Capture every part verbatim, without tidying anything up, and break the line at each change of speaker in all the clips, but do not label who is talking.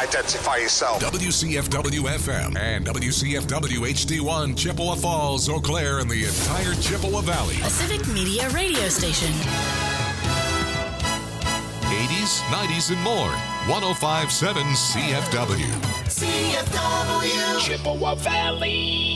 Identify yourself.
W C F W F M and W C F W H D one, Chippewa Falls, Eau Claire, and the entire Chippewa Valley.
A Civic Media radio station.
eighties, nineties, and more. one oh five point seven C F W.
C F W.
Chippewa Valley.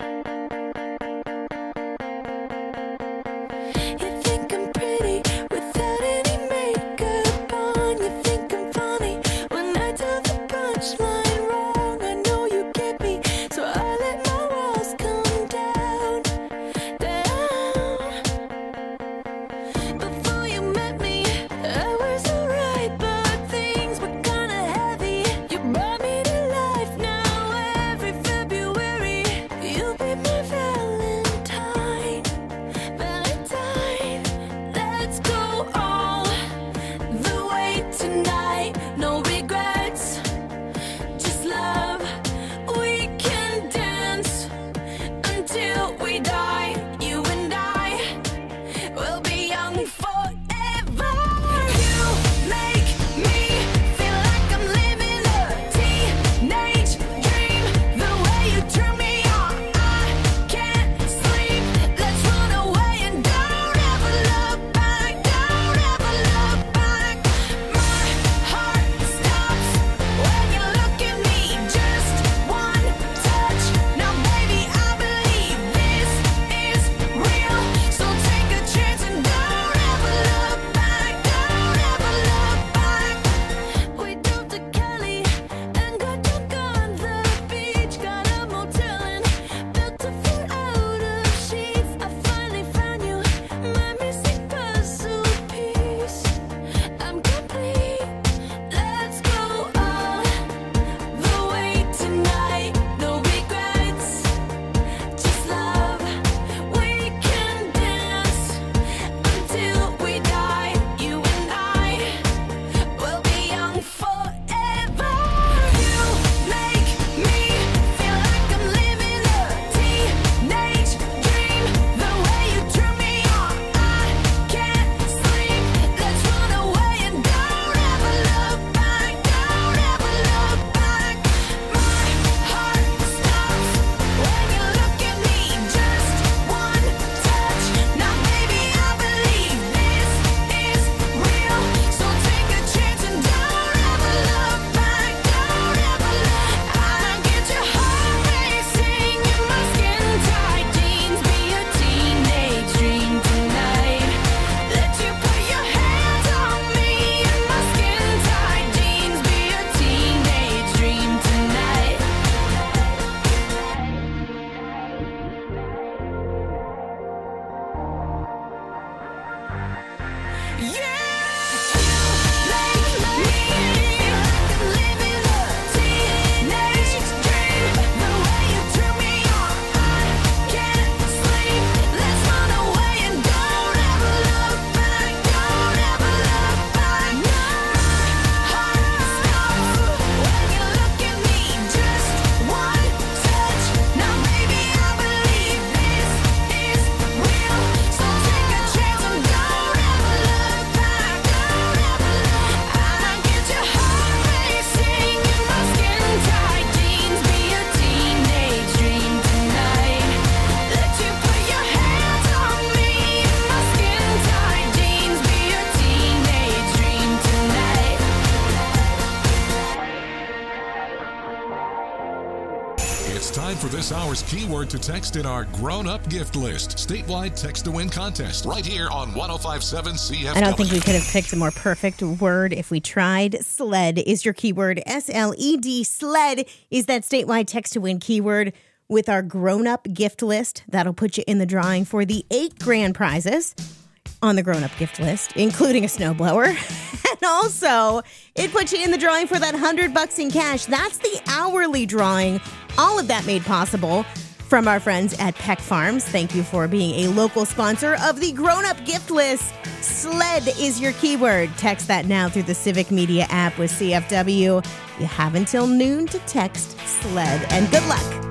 For this hour's keyword to text in our grown-up gift list. Statewide text-to-win contest. Right here on one oh five point seven C F W.
I don't think we could have picked a more perfect word if we tried. SLED is your keyword. S L E D. SLED is that statewide text-to-win keyword with our grown-up gift list. That'll put you in the drawing for the eight grand prizes on the grown-up gift list, including a snowblower. And also, it puts you in the drawing for that one hundred bucks in cash. That's the hourly drawing. All of that made possible from our friends at Peck Farms. Thank you for being a local sponsor of the grown-up gift list. SLED is your keyword. Text that now through the Civic Media app with C F W. You have until noon to text SLED, and good luck.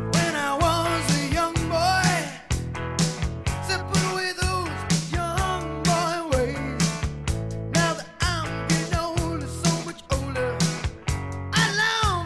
Now that I'm getting older, so much older, I long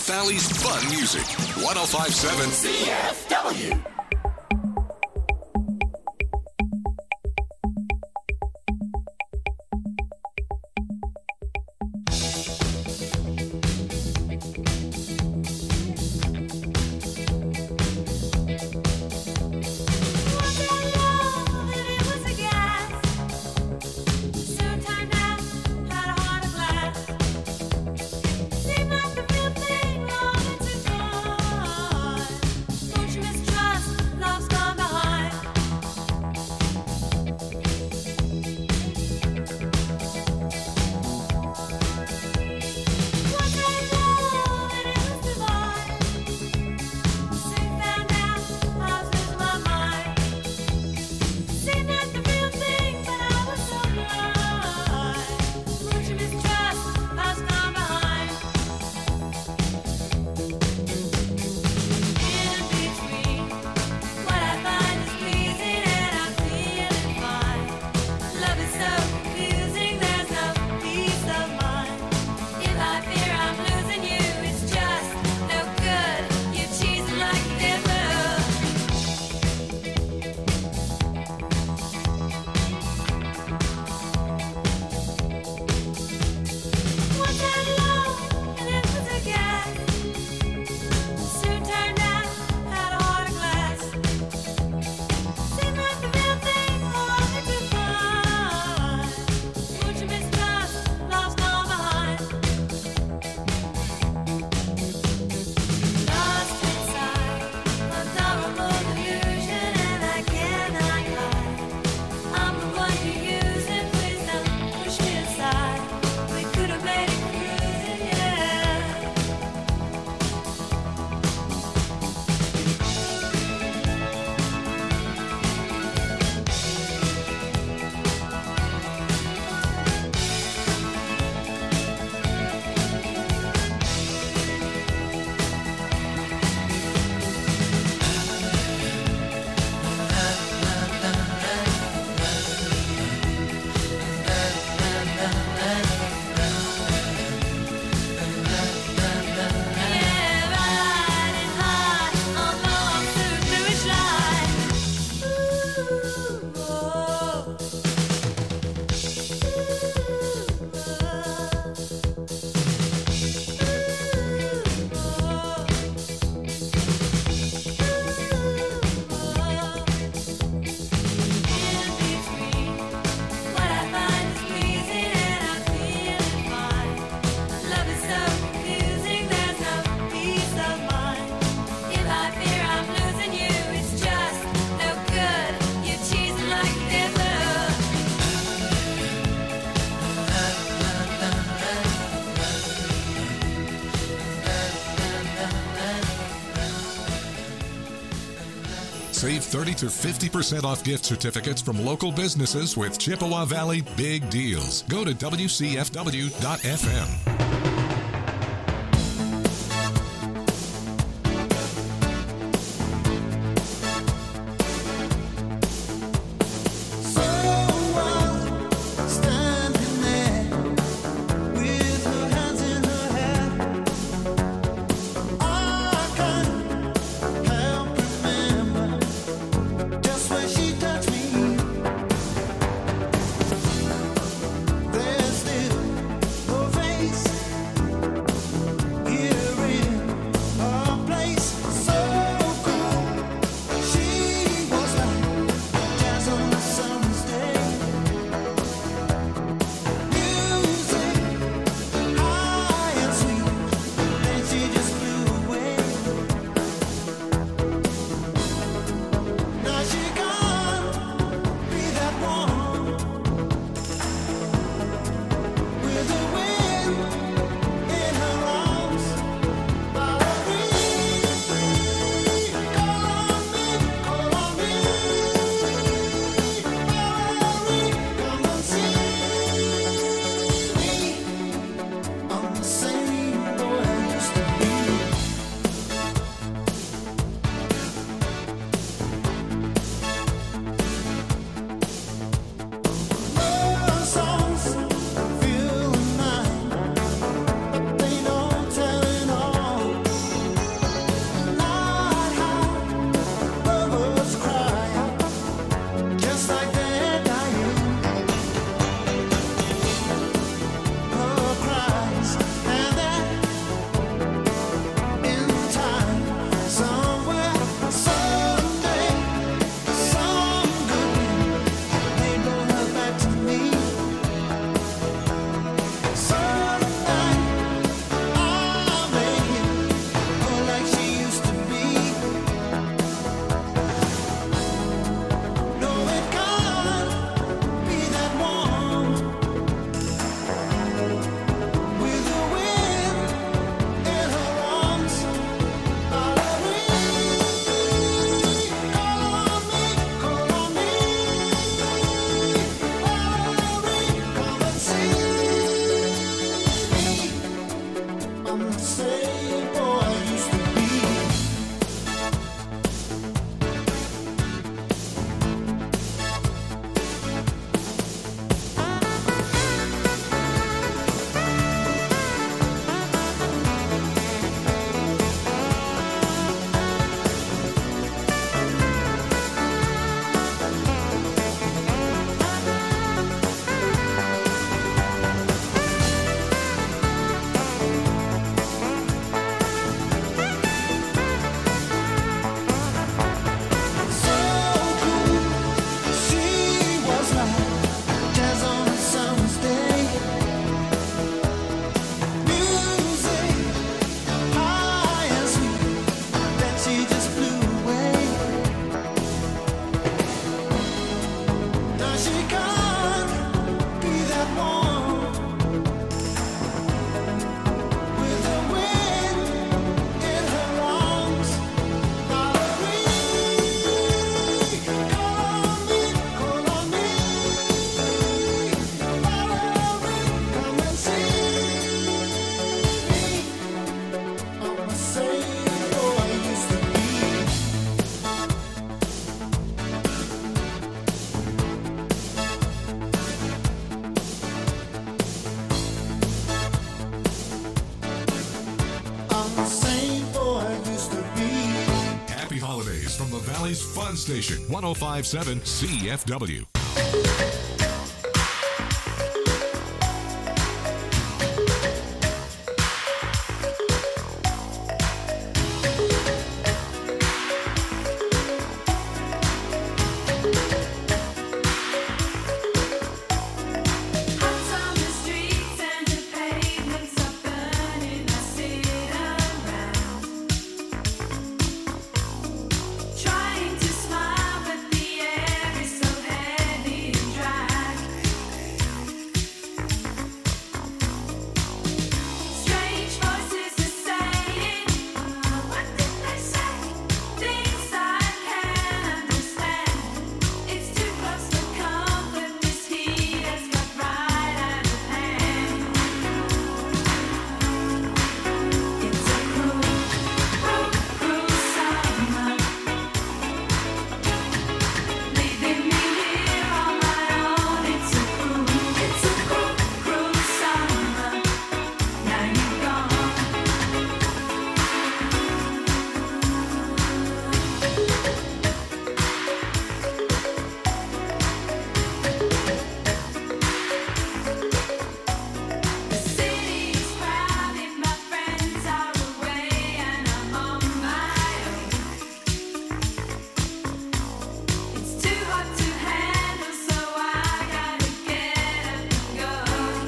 Valley's fun music. one oh five point seven
C F W.
Save thirty to fifty percent off gift certificates from local businesses with Chippewa Valley Big Deals. Go to W C F W dot F M.
There's still no face
Valley's Fun Station, one oh five point seven C F W.
Trying to smile, but the air is so heavy and dry. Strange voices are saying, oh, what did they say? Things I can't understand. It's too close for comfort. This heat has got right out of hand. It's a cruel, cruel, cruel summer. Leaving me here on my own. It's a cruel, it's a cruel, cruel summer. Now you're gone. The city's crowded, my friends are away, and I'm on my own. It's too hot to handle, so I gotta get up and go.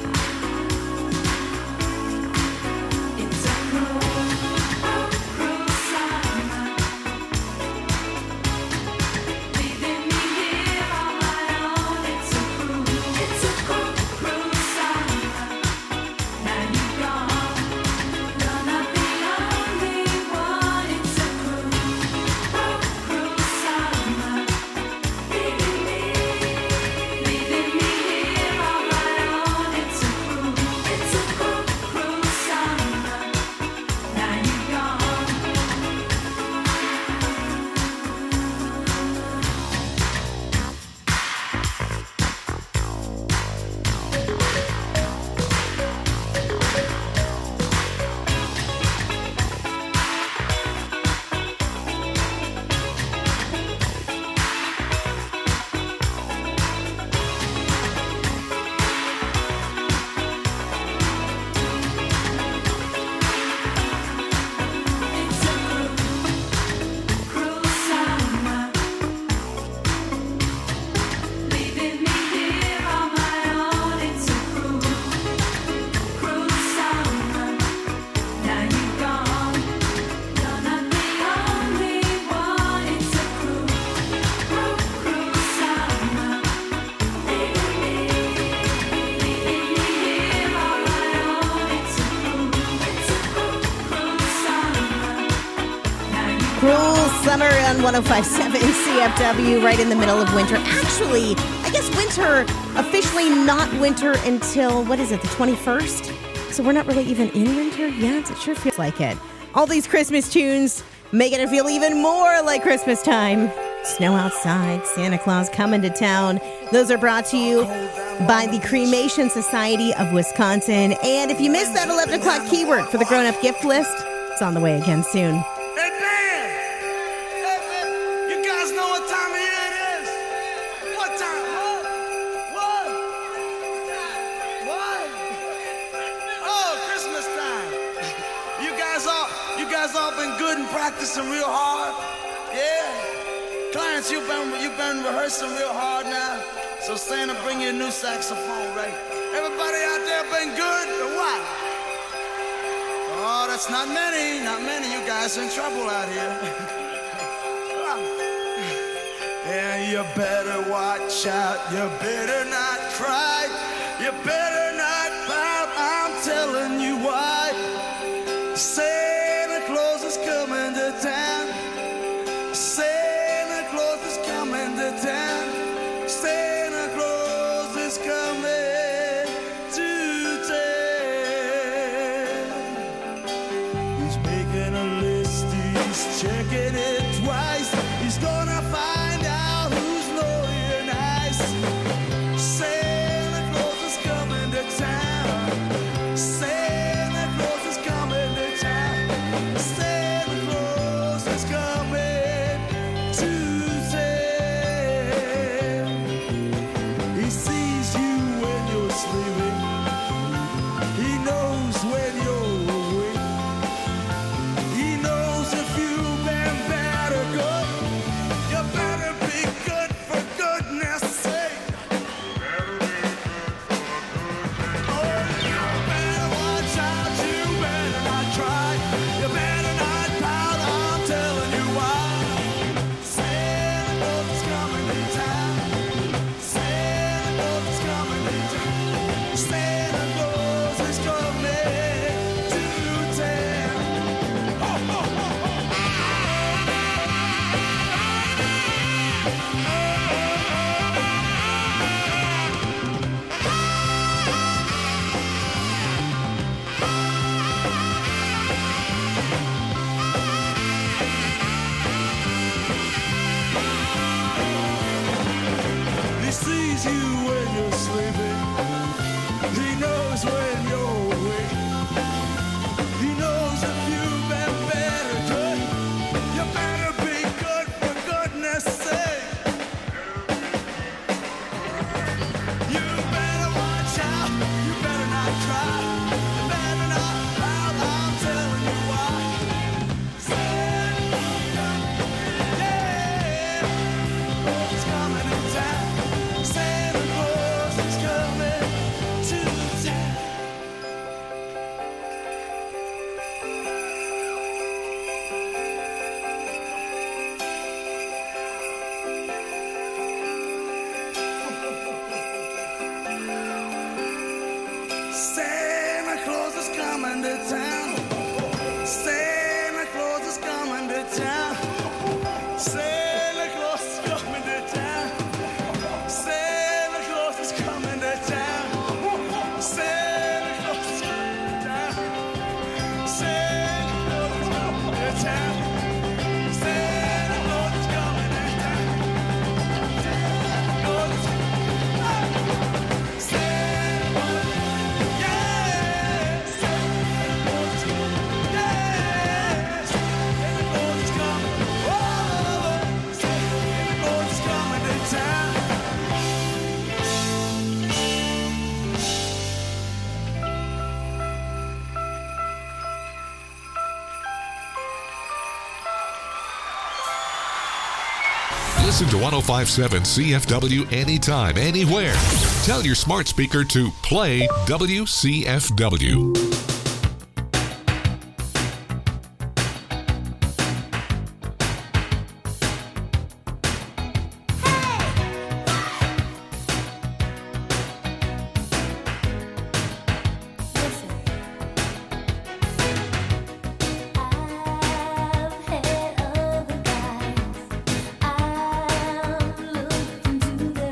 It's a cruel, cruel, cruel summer. Leaving me here on my own. It's a cruel, it's a cruel, cruel summer. Now you're gone. You're not the only one. It's a cruel, cruel, cruel summer. Leaving me, leaving me here on my own. It's a cruel, it's a cruel, cruel summer. Now you're gone. It's a cruel, cruel summer. Leaving me here on my own. It's a cruel, cruel summer. Now you're gone. You're not the only one. It's a cruel, cruel, cruel summer. Leaving me, leaving me here on my own. It's a cruel, it's a cruel, cruel summer. Now you're
Cruel Summer on one oh five point seven C F W, right in the middle of winter. Actually, I guess winter, officially not winter until, what is it, the twenty-first? So we're not really even in winter yet. It sure feels like it. All these Christmas tunes making it feel even more like Christmas time. Snow outside, Santa Claus coming to town. Those are brought to you by the Cremation Society of Wisconsin. And if you missed that eleven o'clock keyword for the grown-up gift list, it's on the way again soon.
Hey, man! Hey, man! You guys know what time of year it is? What time? What? What? What? Oh, Christmas time. You guys all, you guys all been good and practicing real hard? Yeah? Clarence, you've been, you've been rehearsing real hard now. So Santa, bring you a new saxophone, right? Everybody out there been good or what? Oh, that's not many, not many. You guys are in trouble out here. Yeah, you better watch out. You better not cry. You better not pout. I'm telling you why. Santa Claus is coming to town. Santa Claus is coming to town. Santa Claus is coming to town. He's making a list, he's checking it twice. He's gonna find out who's loyal and nice. Santa Claus is coming to town. Santa Claus is coming to town. Santa Claus is coming to
Listen to one oh five point seven C F W anytime, anywhere. Tell your smart speaker to play W C F W.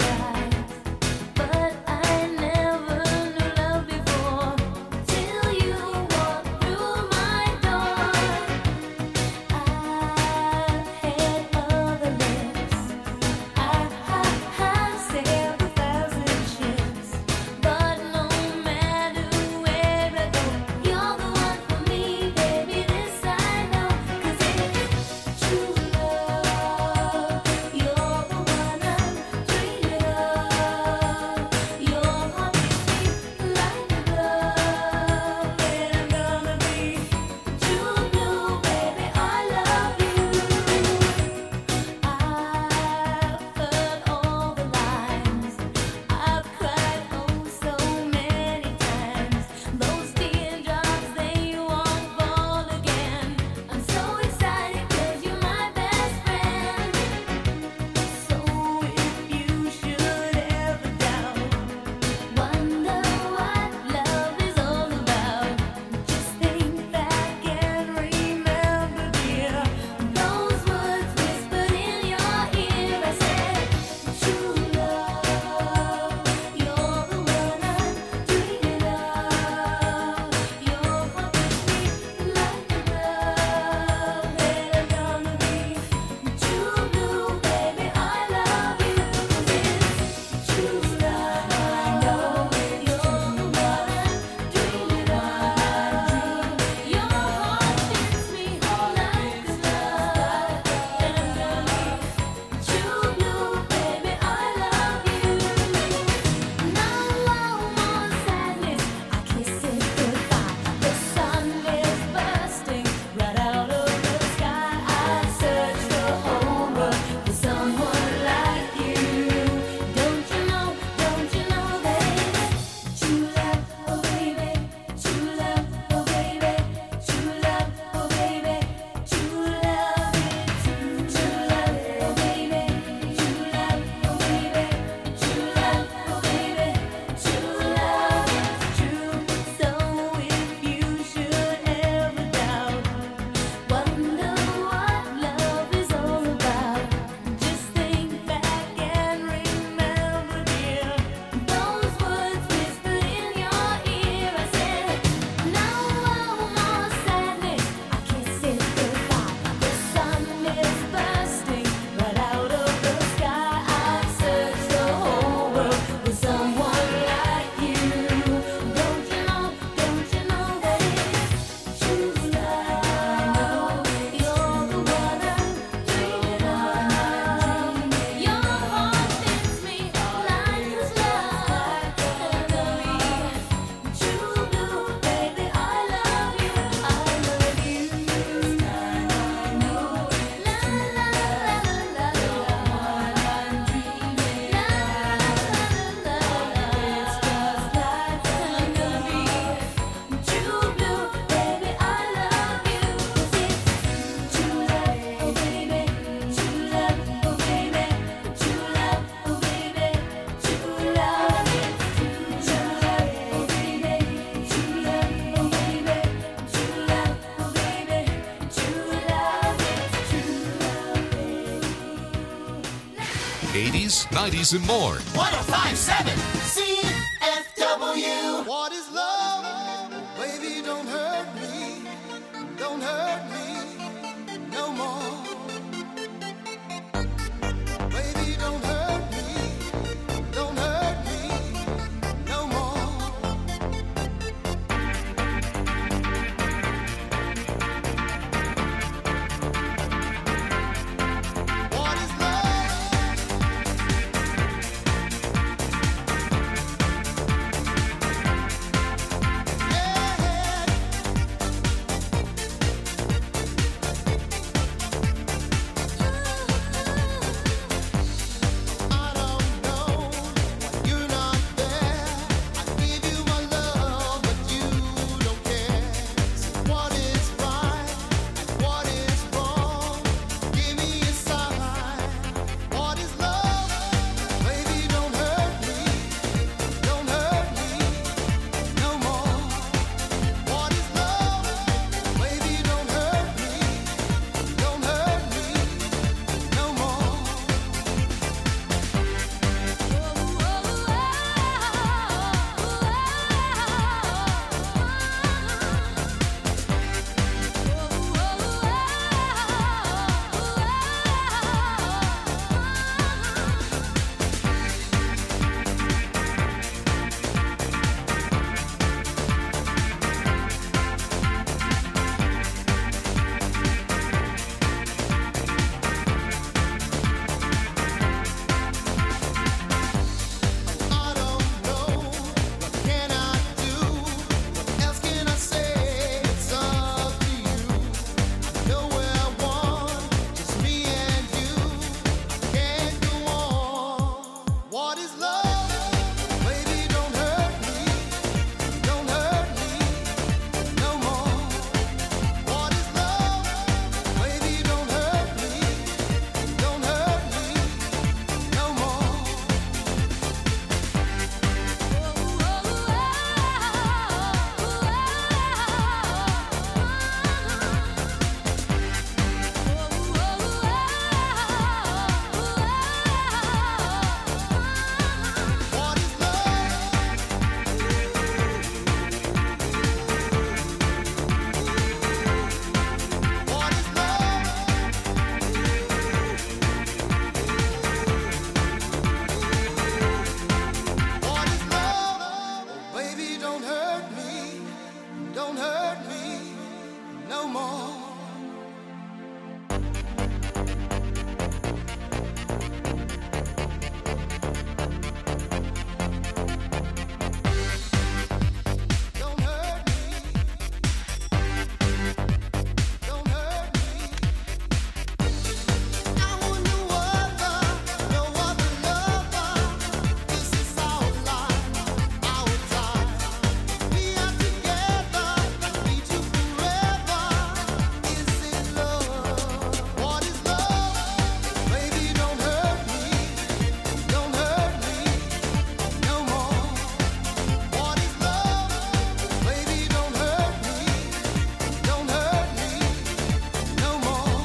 But I never knew love before till you
eighties, nineties, and more.
one oh five point seven C F W.
What is love? Baby, don't hurt me. Don't hurt me no more. Baby, don't hurt me. Don't hurt me no more. What is I don't know. You're not there. I give you my love, but you don't care. What is right and what is wrong? Give me a sign. What is love? Baby, don't hurt me. Don't hurt me no more. What is love? Baby, don't hurt me. Don't hurt me no more. I don't know. What can I do? What else can I say? It's up to you. I know where I want, just me and you. I can't go on. What is love? Baby, don't hurt me. Don't hurt me no more. What is love? Baby, don't hurt me. Don't hurt me no more. What is love? What is love? What is love? Oh, baby, don't hurt me. Don't hurt me no more. Don't hurt me. Don't hurt me. I want no other, no other lover. This is our life, our time. We are together, we two forever. Is it love? What is love? Baby, don't hurt me. Don't hurt me no more. What is love? Baby, don't hurt me. Don't hurt me no more.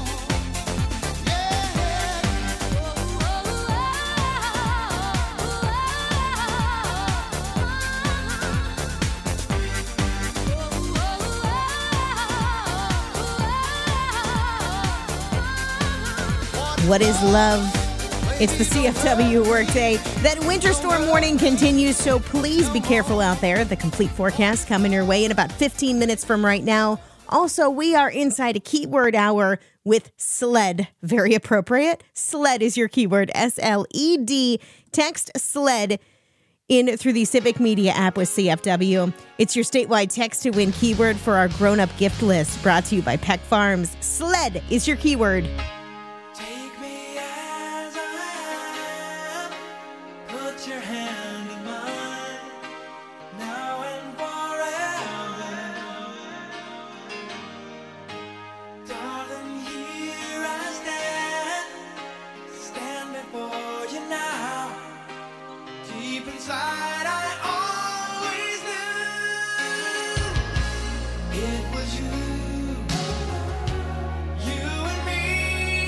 What is love? It's the C F W workday. That winter storm warning continues, so please be careful out there. The complete forecast coming your way in about fifteen minutes from right now. Also, we are inside a keyword hour with SLED. Very appropriate. SLED is your keyword. S L E D. Text SLED in through the Civic Media app with C F W. It's your statewide text to win keyword for our grown-up gift list, brought to you by Peck Farms. SLED is your keyword.
Take me as I am. Put your hand in mine. Now and forever. Darling, here I stand. Stand before you now. Deep inside, I always knew it was you. You and me.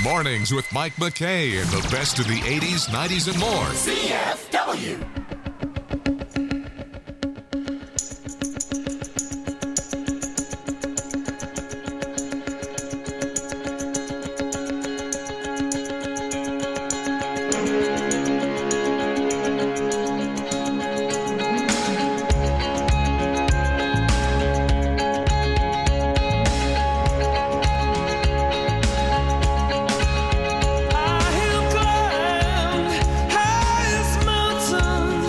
Mornings with Mike McKay and the best of the eighties, nineties, and more.
C F W.
I have climbed highest mountains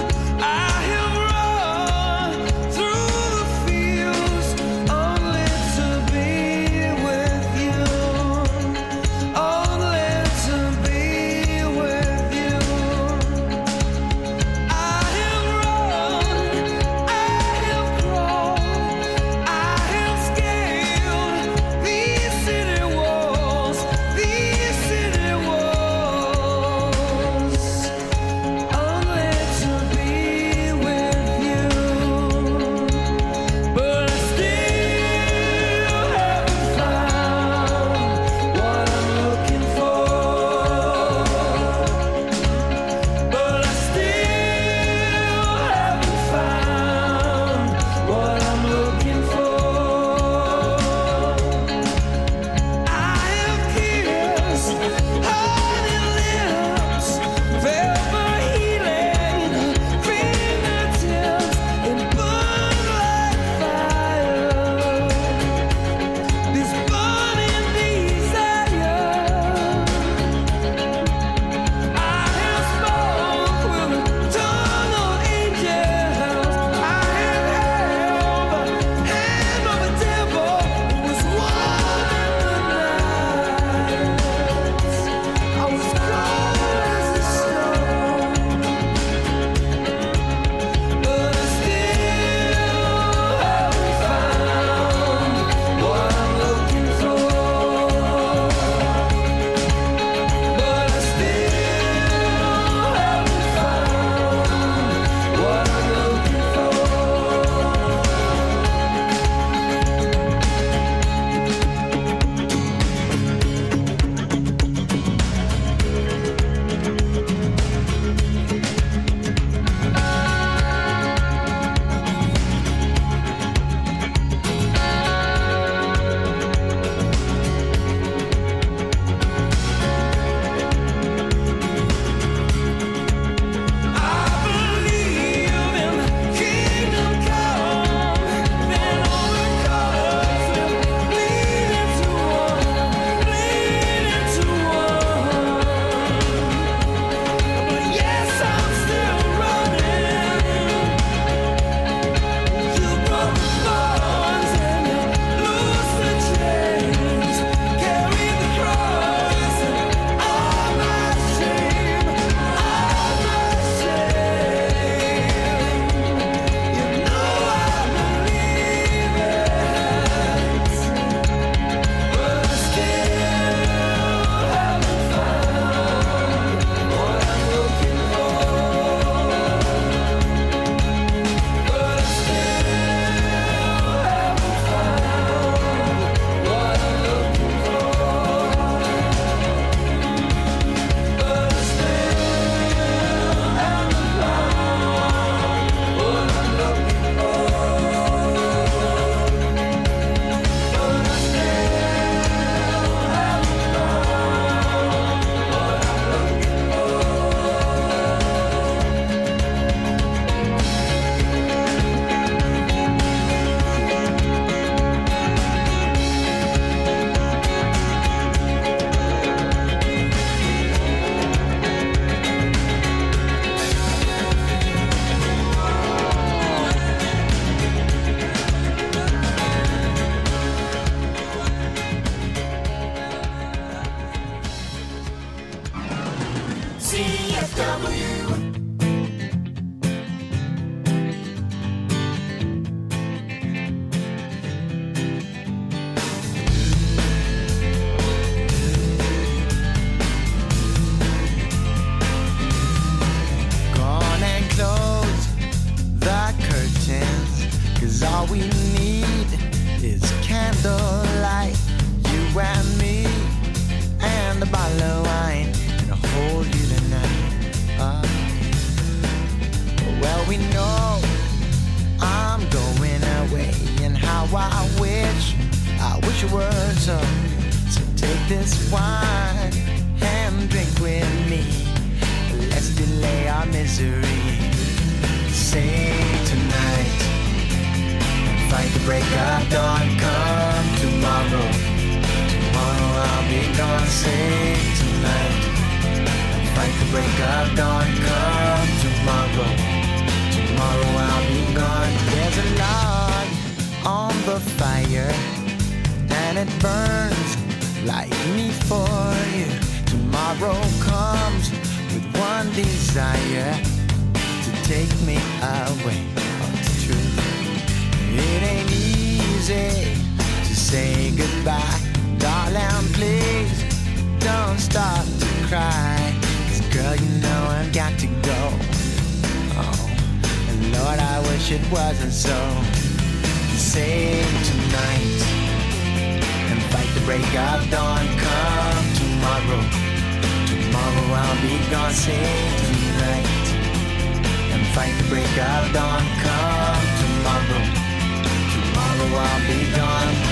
this wine and drink with me. Let's delay our misery. Say tonight, fight the break of dawn. Come tomorrow, tomorrow I'll be gone. Say tonight, fight the break of dawn. Come tomorrow, tomorrow I'll be gone. There's a log on the fire, and it burns like me for you. Tomorrow comes with one desire, to take me away. Oh, it's true. It ain't easy to say goodbye. Darling, please don't start to cry. 'Cause girl, you know I've got to go. Oh, and Lord, I wish it wasn't so. Save tonight and fight the break of dawn. Come tomorrow, tomorrow I'll be gone. Save tonight and fight the break of dawn. Come tomorrow, tomorrow I'll be gone.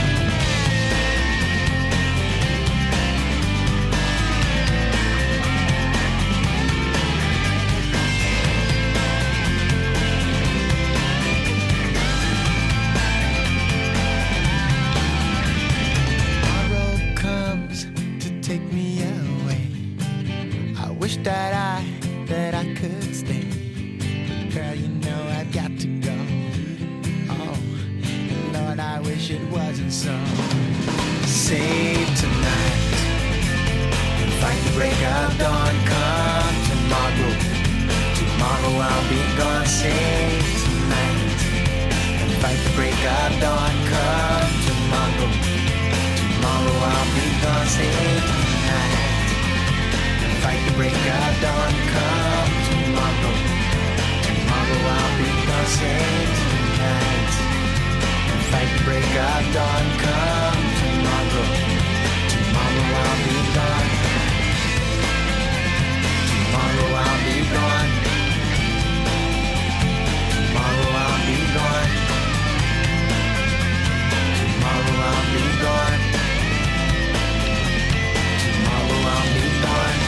Wish that I, that I could stay. Girl, you know I've got to go. Oh, Lord, I wish it wasn't so. Save tonight and fight the break of dawn. Come tomorrow, tomorrow I'll be gone. Save tonight and fight the break of dawn. Come tomorrow, tomorrow I'll be gone. Save tonight. Fight the break of dawn. Come tomorrow, tomorrow I'll be gone. Save tonight. Fight the break of dawn. Come tomorrow, tomorrow I'll be gone. Tomorrow I'll be gone. Tomorrow I'll be gone. Tomorrow I'll be gone. Tomorrow I'll be gone.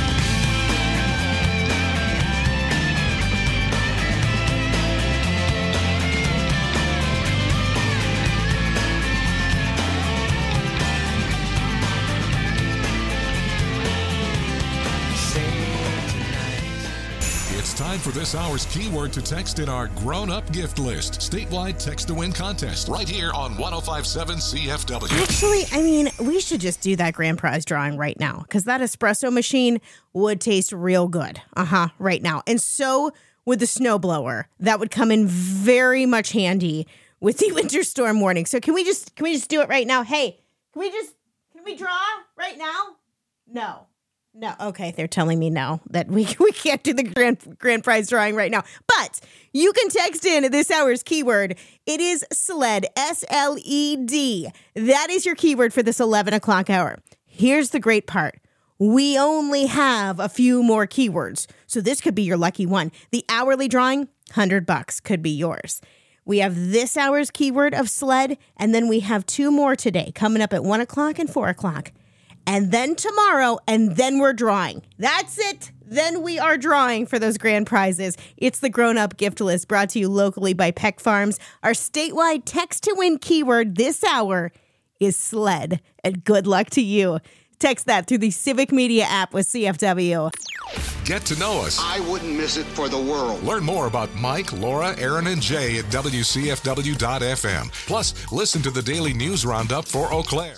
It's time for this hour's keyword to text in our grown-up gift list. Statewide Text to Win contest right here on one oh five point seven C F W.
Actually, I mean, we should just do that grand prize drawing right now because that espresso machine would taste real good. Uh-huh, right now. And so would the snowblower. That would come in very much handy with the winter storm warning. So can we just can we just do it right now? Hey, can we just can we draw right now? No. No, okay, they're telling me no, that we we can't do the grand grand prize drawing right now. But you can text in this hour's keyword. It is SLED, S L E D. That is your keyword for this eleven o'clock hour. Here's the great part. We only have a few more keywords, so this could be your lucky one. The hourly drawing, one hundred bucks, could be yours. We have this hour's keyword of SLED, and then we have two more today, coming up at one o'clock and four o'clock. And then tomorrow, and then we're drawing. That's it. Then we are drawing for those grand prizes. It's the Grown Up Gift List brought to you locally by Peck Farms. Our statewide text to win keyword this hour is SLED. And good luck to you. Text that through the Civic Media app with C F W.
Get to know us.
I wouldn't miss it for the world.
Learn more about Mike, Laura, Aaron, and Jay at W C F W dot F M. Plus, listen to the daily news roundup for Eau Claire.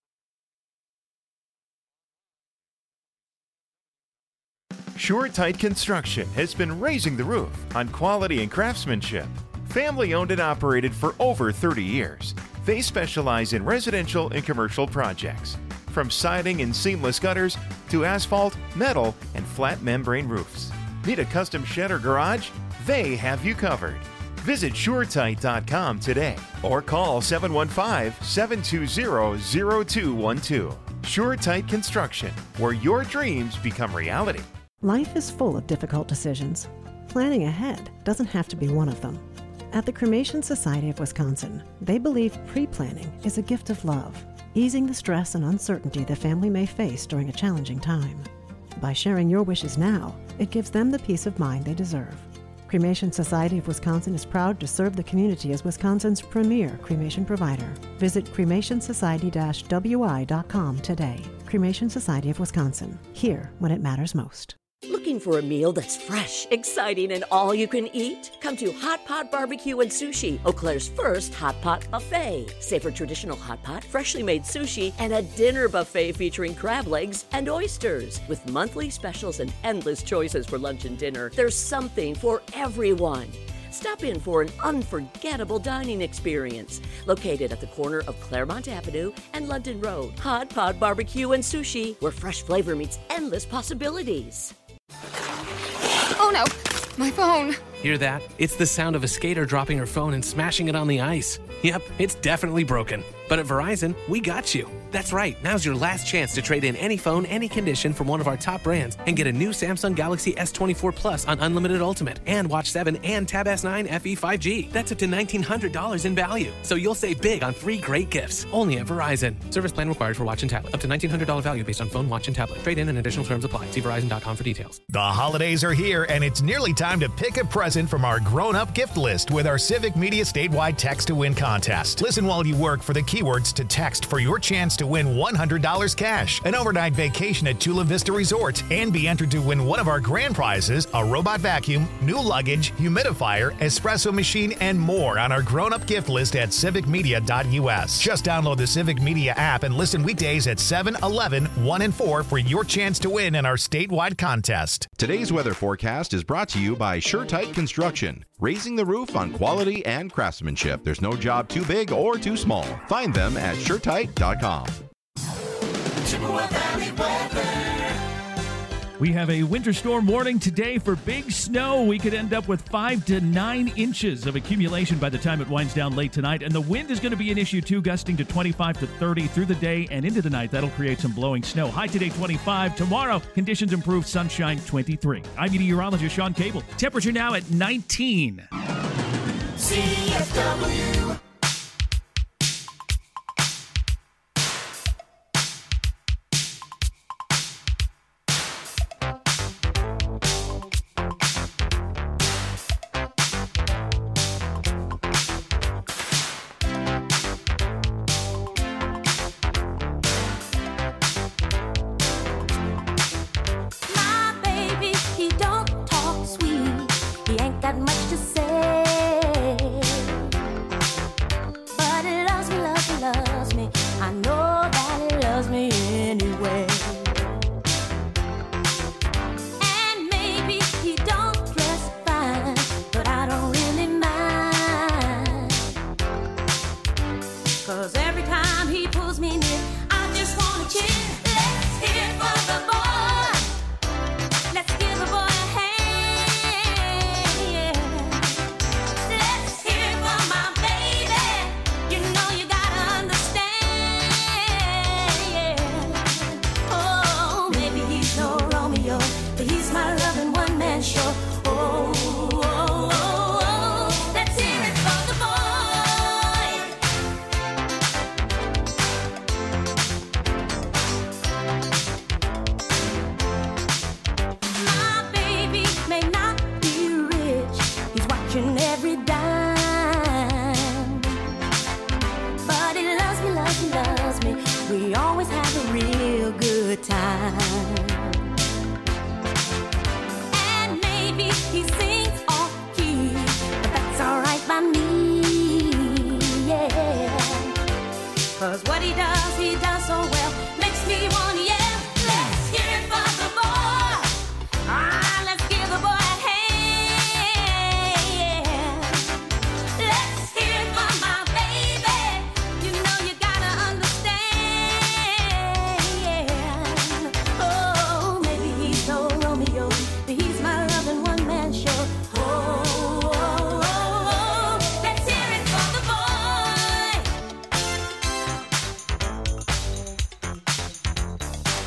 SureTight Construction has been raising the roof on quality and craftsmanship. Family owned and operated for over thirty years. They specialize in residential and commercial projects, from siding and seamless gutters to asphalt, metal, and flat membrane roofs. Need a custom shed or garage? They have you covered. Visit SureTight dot com today or call seven one five, seven two zero, zero two one two. SureTight Construction, where your dreams become reality.
Life is full of difficult decisions. Planning ahead doesn't have to be one of them. At the Cremation Society of Wisconsin, they believe pre-planning is a gift of love. easing the stress and uncertainty the family may face during a challenging time. By sharing your wishes now, it gives them the peace of mind they deserve. Cremation Society of Wisconsin is proud to serve the community as Wisconsin's premier cremation provider. Visit cremation society dash w i dot com today. Cremation Society of Wisconsin. Here when it matters most.
Looking for a meal that's fresh, exciting, and all you can eat? Come to Hot Pot Barbecue and Sushi, Eau Claire's first hot pot buffet. Savor traditional hot pot, freshly made sushi, and a dinner buffet featuring crab legs and oysters. With monthly specials and endless choices for lunch and dinner, there's something for everyone. Stop in for an unforgettable dining experience. Located at the corner of Claremont Avenue and London Road. Hot Pot Barbecue and Sushi, where fresh flavor meets endless possibilities.
Oh no, my phone.
Hear that? It's the sound of a skater dropping her phone and smashing it on the ice. Yep, it's definitely broken. But at Verizon, we got you. That's right, now's your last chance to trade in any phone, any condition from one of our top brands and get a new Samsung Galaxy S twenty-four Plus on Unlimited Ultimate and Watch seven and Tab S nine F E five G. That's up to nineteen hundred dollars in value. So you'll save big on three great gifts. Only at Verizon. Service plan required for watch and tablet. Up to nineteen hundred dollars value based on phone, watch, and tablet. Trade in and additional terms apply. See Verizon dot com for details.
The holidays are here, and it's nearly time to pick a present from our grown-up gift list with our Civic Media statewide Text to Win contest. Listen while you work for the keywords to text for your chance to win one hundred dollars cash, an overnight vacation at Chula Vista Resort, and be entered to win one of our grand prizes, a robot vacuum, new luggage, humidifier, espresso machine, and more on our grown-up gift list at civic media dot u s. Just download the Civic Media app and listen weekdays at seven, eleven, one, and four for your chance to win in our statewide contest.
Today's weather forecast is brought to you by SureTight Construction, raising the roof on quality and craftsmanship. There's no job too big or too small. Find them at sure tight dot com.
Chippewa Valley weather.
We have a winter storm warning today for big snow. We could end up with five to nine inches of accumulation by the time it winds down late tonight. And the wind is going to be an issue too, gusting to twenty-five to thirty through the day and into the night. That'll create some blowing snow. High today, twenty-five. Tomorrow, conditions improve, sunshine, twenty-three. I'm meteorologist Sean Cable. Temperature now at nineteen.
C F W.
My baby, he don't talk sweet. He ain't got much to say. But he loves me, loves me, loves me. I know that he loves me anyway. And maybe he don't dress fine, but I don't really mind. 'Cause every time he pulls me near, I just wanna cheer. Let's hear it for the boy. Let's give the boy a hand. Yeah. Let's hear it for my baby. You know you gotta understand. Yeah. Oh, maybe he's no Romeo, but he's my loving one man show. Oh, oh, oh, oh. Let's hear it for the boy. My baby may not be rich, he's watching every dime. But he loves me, loves me, loves me. We always have a real good time. And maybe he sings off key, but that's alright by me. Yeah. 'Cause what he does, he does so well, makes me wanna yell. Let's hear it for the boy. Ah, let's give the boy a hand. Yeah. Let's hear it for my baby. You know you gotta understand. Yeah. Oh, maybe he's no Romeo, but he's my loving one man show. Oh, oh, oh, oh. Let's hear it for the boy.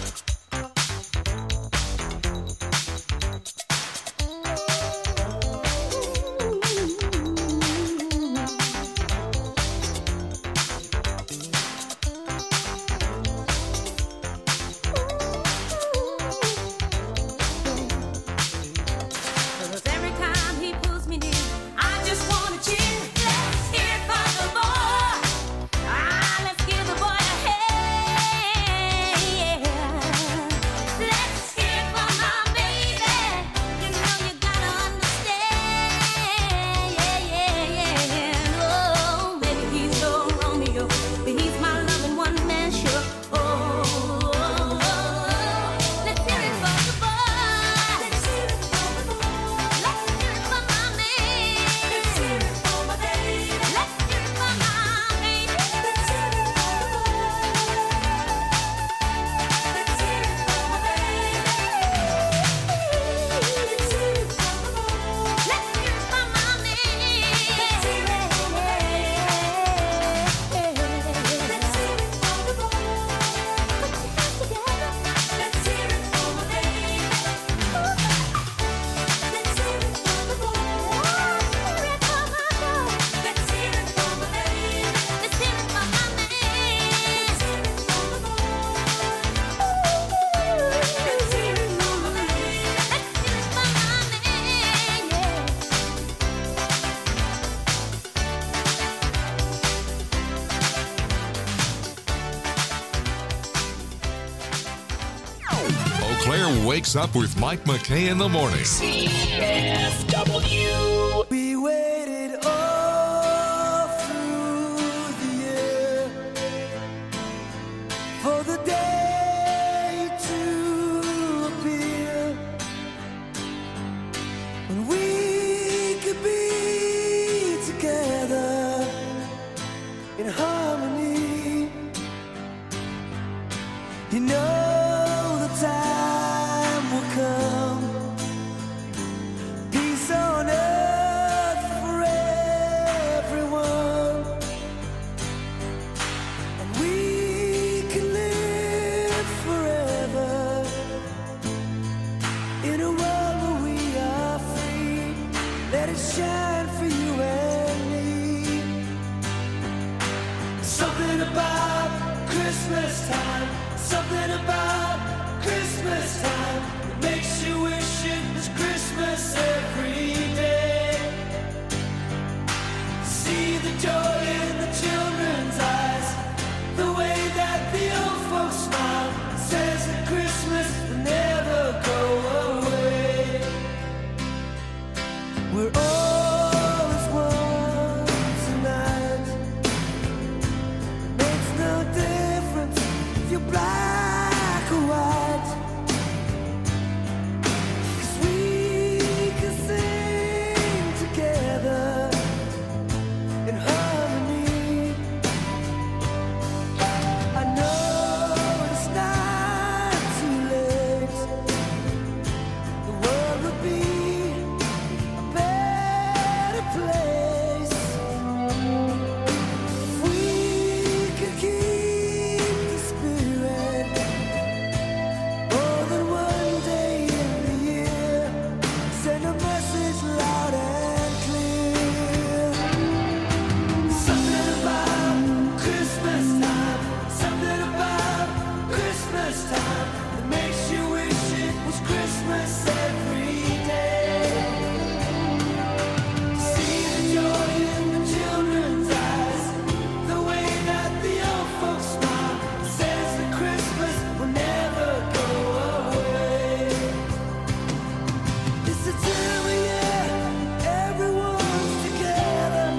Claire wakes up with Mike McKay in the morning.
C F W.
We waited all through the year for the day to appear when we could be together in harmony. You know the time will come, peace on earth for everyone, and we can live forever in a world where we are free. Let it shine for you and me. Something about Christmas time, something about Christmas time that makes you wish it was Christmas every day. See the joy in the children's eyes, the way that the old folks smile, says that Christmas will never go away. We're all as one tonight. Makes no difference if you're black or white, 'cause we can sing together in harmony. I know it's not too late. The world would be a better place if we could keep the spirit more than one day in the year. Send a message loud and clear. Something about Christmas time, something about Christmas time that makes you wish it was Christmas every day. See the joy in the children's eyes, the way that the old folks smile, says that Christmas will never go away. It's the time of year everyone's together.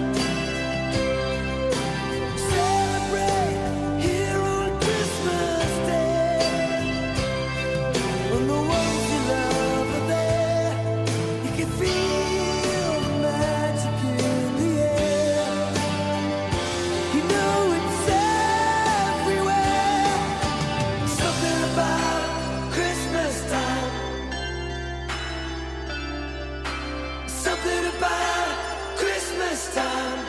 Celebrate here on Christmas Day. When the ones you love are there, you can feel the magic in the air. You know it's everywhere. Something about Christmas time. Something about Christmas time.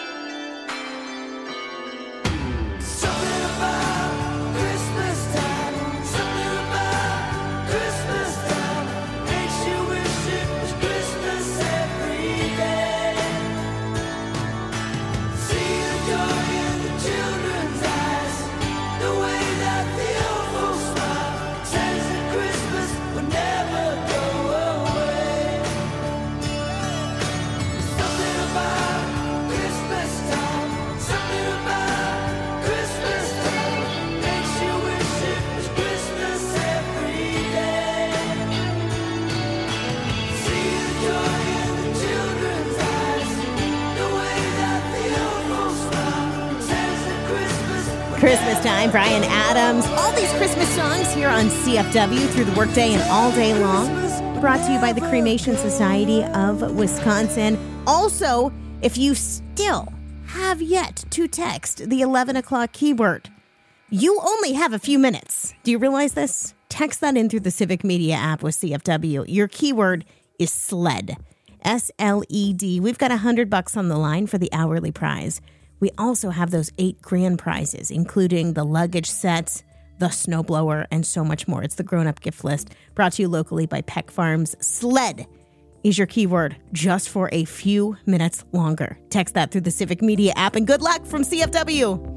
Something about Christmas time. Something about Christmas time makes you wish it was Christmas every day. See the joy in the children's eyes, the way that the old folks smile, says that Christmas will never go away. Something about Christmas time, something about Christmas time makes you wish it was Christmas every day. See the joy in the children's eyes, the way that the old folks smile, says that Christmas
Christmas time, Brian Adams. All these Christmas songs here on C F W through the workday and all day long. Brought to you by the Cremation Society of Wisconsin. Also, if you still have yet to text the eleven o'clock keyword, you only have a few minutes. Do you realize this? Text that in through the Civic Media app with C F W. Your keyword is SLED. S L E D. We've got a hundred bucks on the line for the hourly prize. We also have those eight grand prizes, including the luggage sets, the snowblower, and so much more. It's the grown-up gift list brought to you locally by Peck Farms. SLED is your keyword just for a few minutes longer. Text that through the Civic Media app, and good luck from C F W.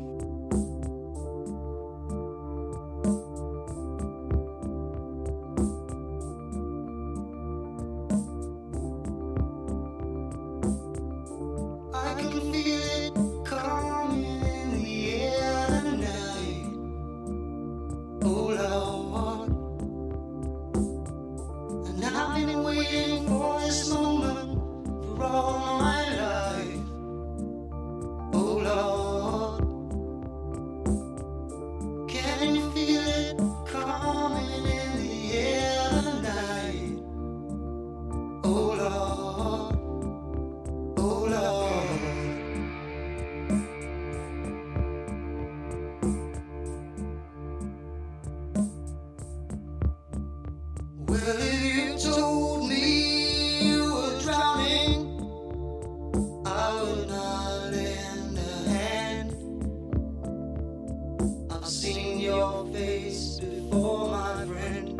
your face before my friend.